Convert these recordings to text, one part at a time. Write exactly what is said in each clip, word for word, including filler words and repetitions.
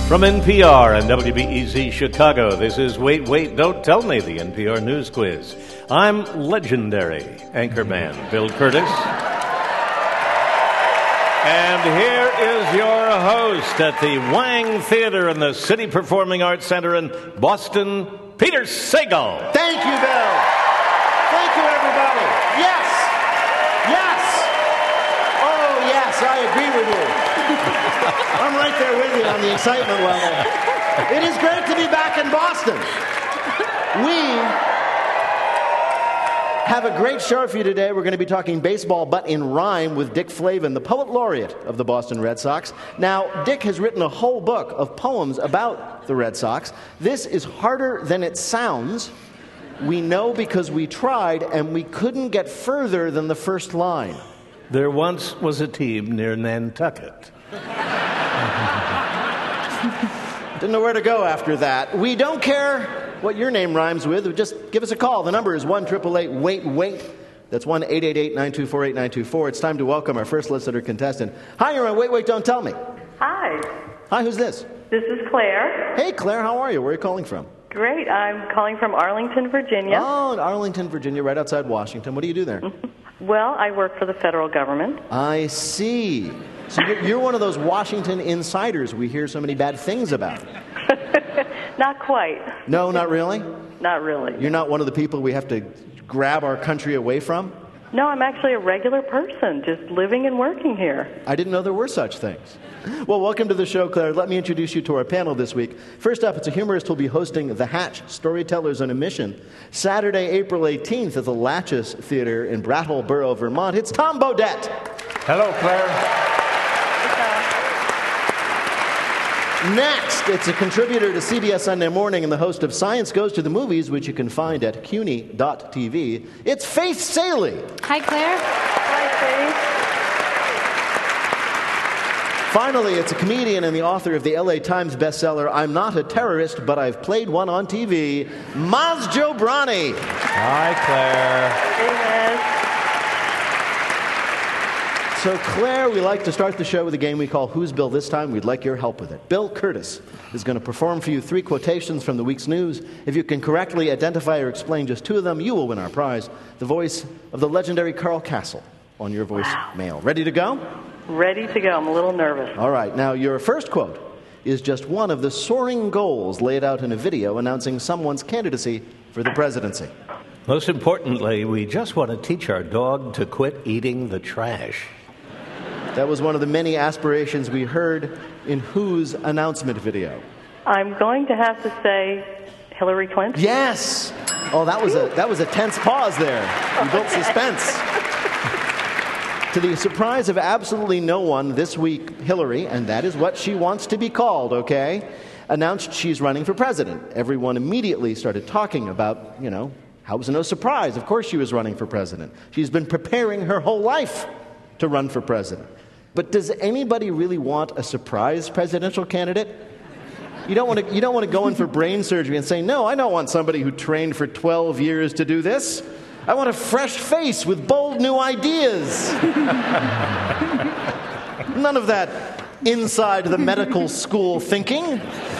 From N P R and W B E Z Chicago, this is Wait, Wait, Don't Tell Me, the N P R News Quiz. I'm legendary anchorman Bill Curtis. And here is your host at the Wang Theater in the City Performing Arts Center in Boston, Peter Sagal. Thank you, Bill. Thank you, everybody. Yes. Yes. Oh, yes, I agree with you. I'm right there with you on the excitement level. It is great to be back in Boston. We have a great show for you today. We're going to be talking baseball, but in rhyme, with Dick Flavin, the poet laureate of the Boston Red Sox. Now, Dick has written a whole book of poems about the Red Sox. This is harder than it sounds. We know because we tried, and we couldn't get further than the first line. There once was a team near Nantucket. Didn't know where to go after that. We don't care what your name rhymes with. Just give us a call. The number is one eight eight eight wait wait. That's one eight eight eight nine two four eight nine two four. It's time to welcome our first listener contestant. Hi, you're on Wait, Wait, Don't Tell Me. Hi. Hi, who's this? This is Claire. Hey, Claire, how are you? Where are you calling from? Great. I'm calling from Arlington, Virginia. Oh, in Arlington, Virginia, right outside Washington. What do you do there? Well, I work for the federal government. I see. So you're, you're one of those Washington insiders we hear so many bad things about. Not quite. No, not really? Not really. You're not one of the people we have to grab our country away from? No, I'm actually a regular person, just living and working here. I didn't know there were such things. Well, welcome to the show, Claire. Let me introduce you to our panel this week. First up, it's a humorist who'll be hosting The Hatch, Storytellers on a Mission, Saturday, April eighteenth at the Latches Theater in Brattleboro, Vermont. It's Tom Bodett. Hello, Claire. Next, it's a contributor to C B S Sunday Morning and the host of Science Goes to the Movies, which you can find at C U N Y dot T V. It's Faith Salie. Hi, Claire. Hi, Faith. Finally, it's a comedian and the author of the L A Times bestseller, I'm Not a Terrorist, But I've Played One on T V, Maz Jobrani. Hi, Claire. Hey, Maz. So, Claire, we like to start the show with a game we call Who's Bill This Time? We'd like your help with it. Bill Curtis is going to perform for you three quotations from the week's news. If you can correctly identify or explain just two of them, you will win our prize, the voice of the legendary Carl Castle on your voicemail. Wow. Ready to go? Ready to go. I'm a little nervous. All right. Now, your first quote is just one of the soaring goals laid out in a video announcing someone's candidacy for the presidency. Most importantly, we just want to teach our dog to quit eating the trash. That was one of the many aspirations we heard in Who's announcement video. I'm going to have to say Hillary Clinton. Yes! Oh, that was a that was a tense pause there. You built suspense. To the surprise of absolutely no one, this week, Hillary, and that is what she wants to be called, okay, announced she's running for president. Everyone immediately started talking about, you know, how was it no surprise? Of course she was running for president. She's been preparing her whole life to run for president. But does anybody really want a surprise presidential candidate? You don't want to you don't want to go in for brain surgery and say, no, I don't want somebody who trained for twelve years to do this. I want a fresh face with bold new ideas. None of that inside the medical school thinking.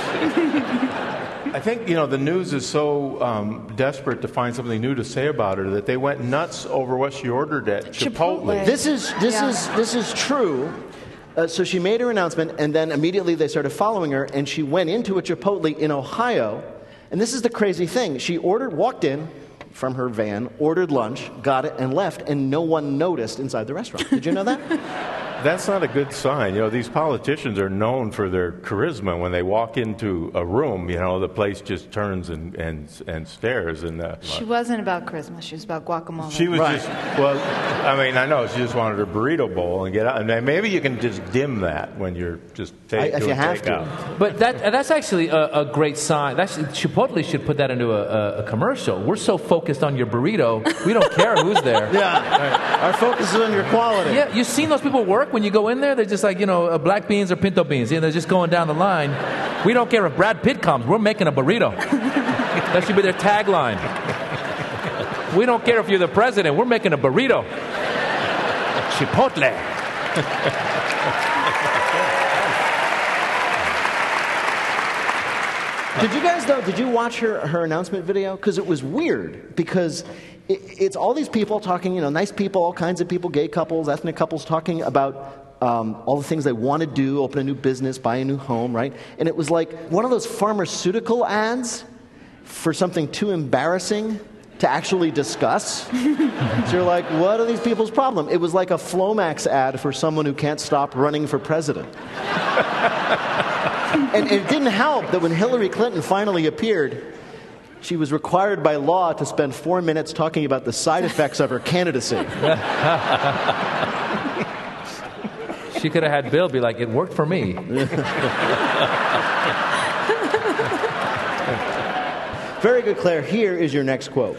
I think, you know, the news is so um, desperate to find something new to say about her that they went nuts over what she ordered at Chipotle. Chipotle. This is this Yeah. is this is true. Uh, so she made her announcement, and then immediately they started following her, and she went into a Chipotle in Ohio. And this is the crazy thing: she ordered, walked in from her van, ordered lunch, got it, and left, and no one noticed inside the restaurant. Did you know that? That's not a good sign. You know, these politicians are known for their charisma. When they walk into a room, you know, the place just turns and and, and stares. And uh, She wasn't about Christmas. She was about guacamole. she was Right. just, well, I mean, I know she just wanted her burrito bowl and get out. And maybe you can just dim that when you're just take, I- if doing you have to. takeout. But that that's actually a, a great sign. That's, Chipotle should put that into a, a, a commercial. We're so focused on your burrito, we don't care who's there. Yeah. Our focus is on your quality. Yeah, you've seen those people work when you go in there? They're just like, you know, uh, black beans or pinto beans. You know, they're just going down the line. We don't care if Brad Pitt comes. We're making a burrito. That should be their tagline. We don't care if you're the president. We're making a burrito. Chipotle. Did you guys, though, did you watch her, her announcement video? Because it was weird, because it, it's all these people talking, you know, nice people, all kinds of people, gay couples, ethnic couples, talking about um, all the things they want to do, open a new business, buy a new home, right? And it was like one of those pharmaceutical ads for something too embarrassing to actually discuss. So you're like, what are these people's problem? It was like a Flomax ad for someone who can't stop running for president. And it didn't help that when Hillary Clinton finally appeared, she was required by law to spend four minutes talking about the side effects of her candidacy. She could have had Bill be like, it worked for me. Very good, Claire. Here is your next quote.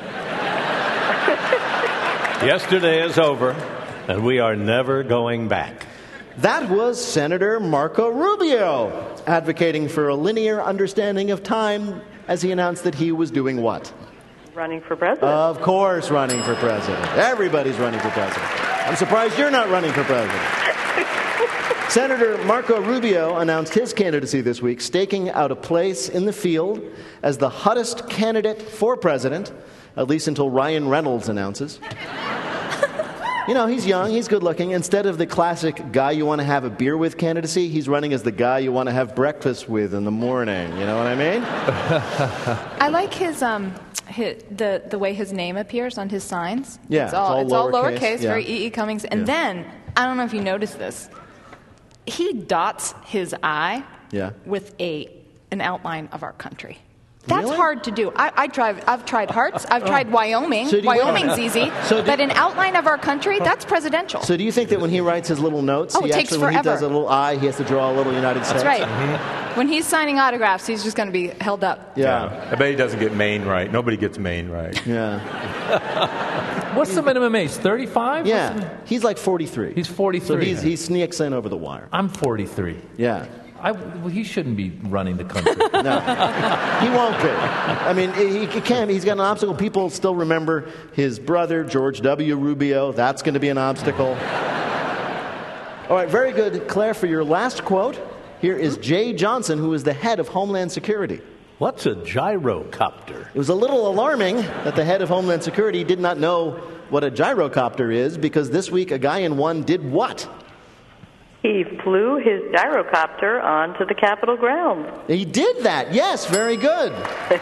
Yesterday is over, and we are never going back. That was Senator Marco Rubio, advocating for a linear understanding of time as he announced that he was doing what? Running for president. Of course, running for president. Everybody's running for president. I'm surprised you're not running for president. Senator Marco Rubio announced his candidacy this week, staking out a place in the field as the hottest candidate for president, at least until Ryan Reynolds announces. You know, he's young, he's good looking. Instead of the classic guy you want to have a beer with candidacy, he's running as the guy you want to have breakfast with in the morning. You know what I mean? I like his um his, the the way his name appears on his signs. Yeah, it's all it's all it's all lowercase, lowercase, yeah. very E E Cummings. And Yeah. then I don't know if you noticed this. He dots his I Yeah. with a an outline of our country. That's Really? hard to do. I, I drive. I've tried Hearts. I've tried Wyoming. So do you- Wyoming's easy. So do- but an outline of our country, that's presidential. So do you think that when he writes his little notes, Oh, he it takes actually, when he does forever. a little I, he has to draw a little United States? That's right. When he's signing autographs, he's just going to be held up. Yeah. I bet he doesn't get Maine right. Nobody gets Maine right. Yeah. What's the minimum age? thirty-five? Yeah. He's like forty-three. He's forty-three. So he's, he sneaks in over the wire. I'm forty-three. Yeah. I, well, he shouldn't be running the country. No, he won't be. I mean, he, he can. He's got an obstacle. People still remember his brother, George W. Rubio. That's going to be an obstacle. All right, very good. Claire, for your last quote, here is Jay Johnson, who is the head of Homeland Security. What's a gyrocopter? It was a little alarming that the head of Homeland Security did not know what a gyrocopter is, because this week a guy in one did what? He flew his gyrocopter onto the Capitol grounds. He did that. Yes, very good.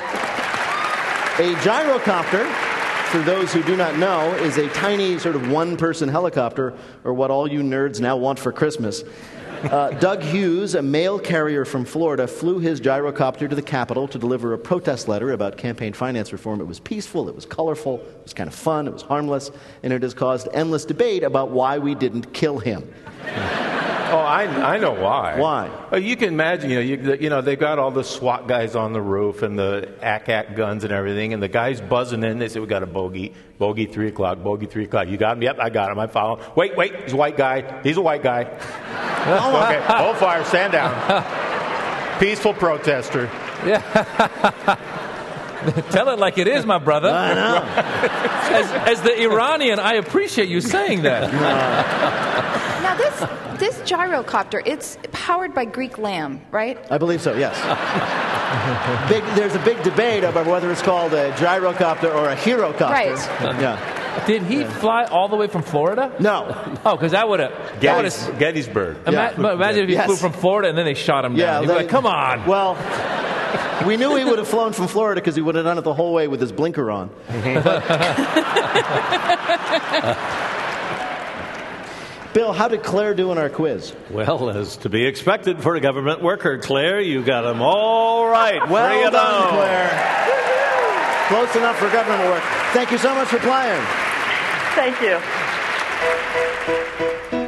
A gyrocopter, for those who do not know, is a tiny sort of one-person helicopter, or what all you nerds now want for Christmas. Uh, Doug Hughes, a mail carrier from Florida, flew his gyrocopter to the Capitol to deliver a protest letter about campaign finance reform. It was peaceful, it was colorful, it was kind of fun, it was harmless, and it has caused endless debate about why we didn't kill him. Oh, I, I know why. Why? Well, you can imagine, you know, you, you know, they've got all the SWAT guys on the roof and the A C A C guns and everything, and the guys buzzing in. They say, we got a bogey, bogey three o'clock, bogey three o'clock. You got him? Yep, I got him. I follow him. Wait, wait, he's a white guy. He's a white guy. Okay, hold fire, stand down. Peaceful protester. Tell it like it is, my brother. I know. As, as the Iranian, I appreciate you saying that. Now, this this gyrocopter, it's powered by Greek lamb, right? I believe so, yes. Big, there's a big debate about whether it's called a gyrocopter or a herocopter. Right. Yeah. Did he fly all the way from Florida? No. Oh, because I would have. Gettys, Gettysburg. Yeah. Imagine if he Yes. flew from Florida and then they shot him Yeah. down. He'd be they- like, come on. Well, we knew he would have flown from Florida because he would have done it the whole way with his blinker on. But- Bill, how did Claire do in our quiz? Well, as to be expected for a government worker, Claire, you got them all right. Bring Well it done, on. Claire. Close enough for government work. Thank you so much for playing. Thank you.